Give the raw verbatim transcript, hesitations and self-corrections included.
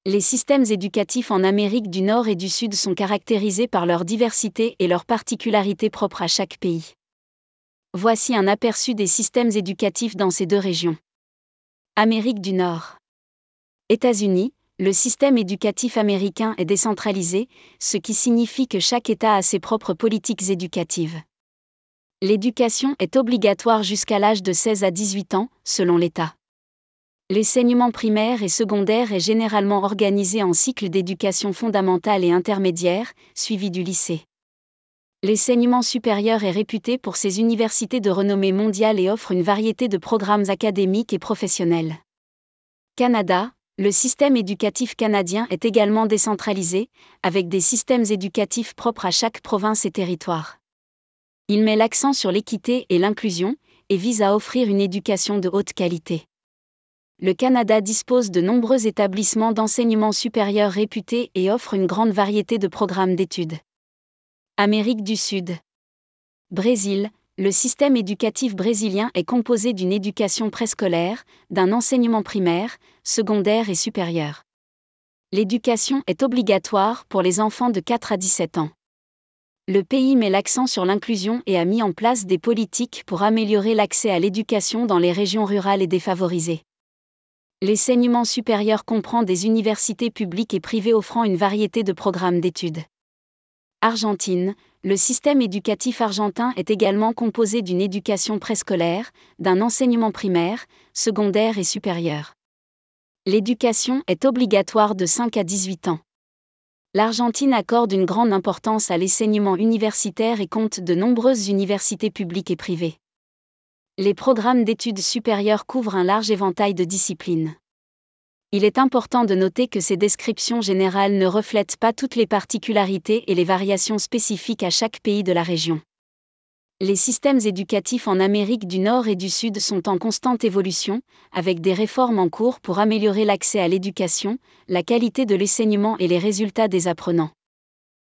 Les systèmes éducatifs en Amérique du Nord et du Sud sont caractérisés par leur diversité et leurs particularités propres à chaque pays. Voici un aperçu des systèmes éducatifs dans ces deux régions. Amérique du Nord. États-Unis, le système éducatif américain est décentralisé, ce qui signifie que chaque État a ses propres politiques éducatives. L'éducation est obligatoire jusqu'à l'âge de seize à dix-huit ans, selon l'État. L'enseignement primaire et secondaire est généralement organisé en cycles d'éducation fondamentale et intermédiaire, suivi du lycée. L'enseignement supérieur est réputé pour ses universités de renommée mondiale et offre une variété de programmes académiques et professionnels. Canada, le système éducatif canadien est également décentralisé, avec des systèmes éducatifs propres à chaque province et territoire. Il met l'accent sur l'équité et l'inclusion, et vise à offrir une éducation de haute qualité. Le Canada dispose de nombreux établissements d'enseignement supérieur réputés et offre une grande variété de programmes d'études. Amérique du Sud. Brésil, le système éducatif brésilien est composé d'une éducation préscolaire, d'un enseignement primaire, secondaire et supérieur. L'éducation est obligatoire pour les enfants de quatre à dix-sept ans. Le pays met l'accent sur l'inclusion et a mis en place des politiques pour améliorer l'accès à l'éducation dans les régions rurales et défavorisées. L'enseignement supérieur comprend des universités publiques et privées offrant une variété de programmes d'études. Argentine, le système éducatif argentin est également composé d'une éducation préscolaire, d'un enseignement primaire, secondaire et supérieur. L'éducation est obligatoire de cinq à dix-huit ans. L'Argentine accorde une grande importance à l'enseignement universitaire et compte de nombreuses universités publiques et privées. Les programmes d'études supérieures couvrent un large éventail de disciplines. Il est important de noter que ces descriptions générales ne reflètent pas toutes les particularités et les variations spécifiques à chaque pays de la région. Les systèmes éducatifs en Amérique du Nord et du Sud sont en constante évolution, avec des réformes en cours pour améliorer l'accès à l'éducation, la qualité de l'enseignement et les résultats des apprenants.